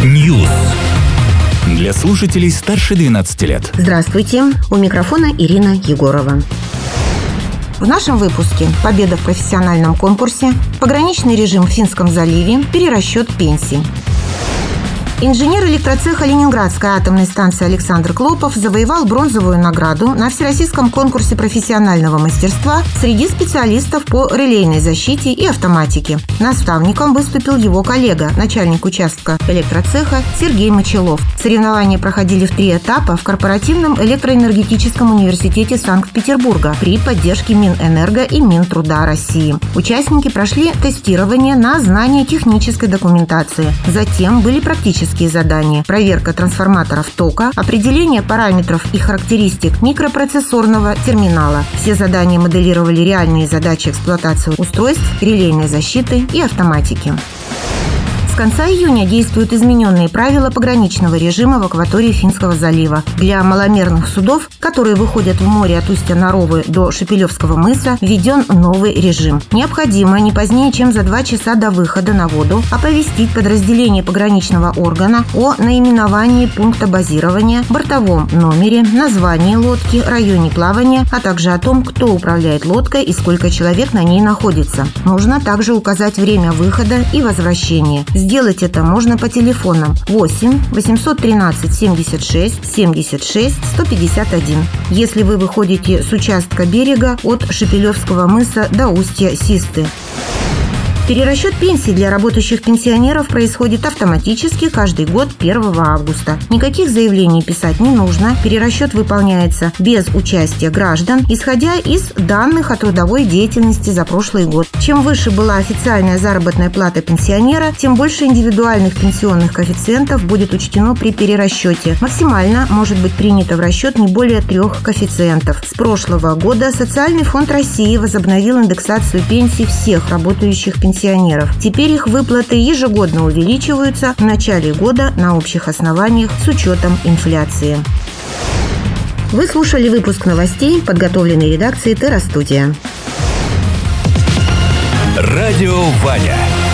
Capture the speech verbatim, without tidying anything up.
News. Для слушателей старше двенадцати лет. Здравствуйте, у микрофона Ирина Егорова. В нашем выпуске победа в профессиональном конкурсе, пограничный режим в Финском заливе, перерасчет пенсий. Инженер электротеха Ленинградской атомной станции Александр Клопов завоевал бронзовую награду на Всероссийском конкурсе профессионального мастерства среди специалистов по релейной защите и автоматике. Наставником выступил его коллега, начальник участка электроцеха Сергей Мочелов. Соревнования проходили в три этапа в Корпоративном электроэнергетическом университете Санкт-Петербурга при поддержке Минэнерго и Минтруда России. Участники прошли тестирование на знание технической документации. Затем были практические задания, проверка трансформаторов тока, определение параметров и характеристик микропроцессорного терминала. Все задания моделировали реальные задачи эксплуатации устройств, релейной защиты и автоматики. С конца июня действуют измененные правила пограничного режима в акватории Финского залива. Для маломерных судов, которые выходят в море от устья Наровы до Шепелевского мыса, введен новый режим. Необходимо не позднее, чем за два часа до выхода на воду оповестить подразделение пограничного органа о наименовании пункта базирования, бортовом номере, названии лодки, районе плавания, а также о том, кто управляет лодкой и сколько человек на ней находится. Нужно также указать время выхода и возвращения. Сделать это можно по телефонам восемь восемьсот тринадцать семьдесят шесть семьдесят шесть сто пятьдесят один. Если вы выходите с участка берега от Шепелевского мыса до устья Систы. Перерасчет пенсий для работающих пенсионеров происходит автоматически каждый год первого августа. Никаких заявлений писать не нужно. Перерасчет выполняется без участия граждан, исходя из данных о трудовой деятельности за прошлый год. Чем выше была официальная заработная плата пенсионера, тем больше индивидуальных пенсионных коэффициентов будет учтено при перерасчете. Максимально может быть принято в расчет не более трех коэффициентов. С прошлого года Социальный фонд России возобновил индексацию пенсий всех работающих пенсионеров. Пенсионеров. Теперь их выплаты ежегодно увеличиваются в начале года на общих основаниях с учетом инфляции. Вы слушали выпуск новостей, подготовленный редакцией Терра Студия. Радио Ваня.